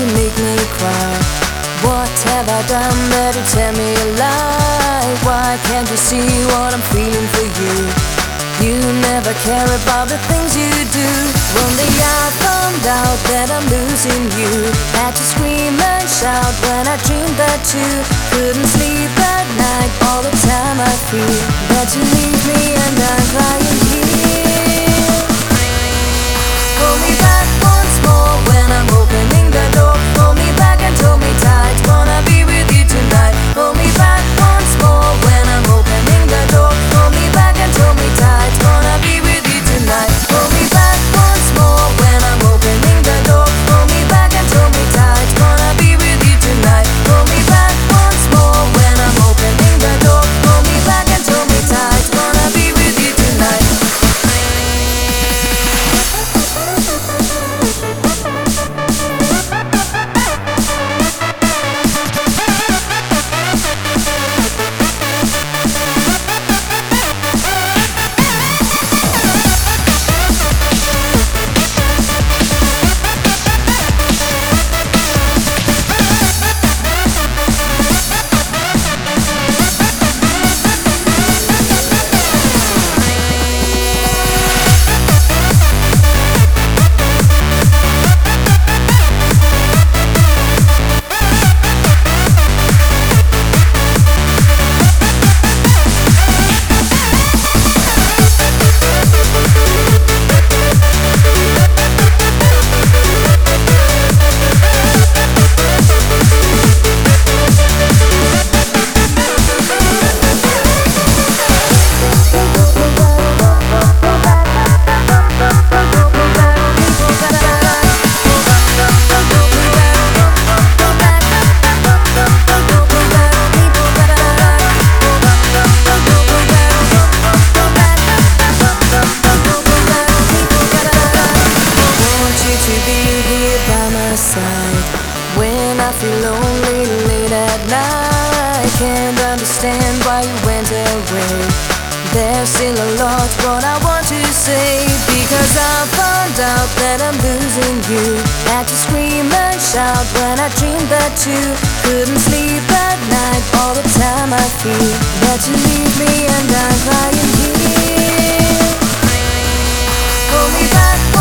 you make me cry? What have I done that you tell me a lie? Why can't you see what I'm feeling for you? You never care about the things you do. One day I found out that I'm losing you. Had to scream and shout when I dreamed that you couldn't sleep at night. All the time I feel that you leave me and I'm crying here. Pull me back once more when I'm opening the door. Pull me back and hold me tight, wanna be with you tonight. Pull me back once more when I'm opening the door. Pull me back and hold me tight, wanna be with you tonight. Pull me back once more when I'm opening the door. Pull me back and hold me tight, wanna be with you tonight. Pull me back once more when I'm opening the door. Pull me back and hold me tight, wanna be with you tonight. When I feel lonely late at night, can't understand why you went away. There's still a lot what I want to say, because I found out that I'm losing you. Had to scream and shout when I dreamed that you couldn't sleep at night. All the time I feel that you leave me and I'm crying here. Pull me back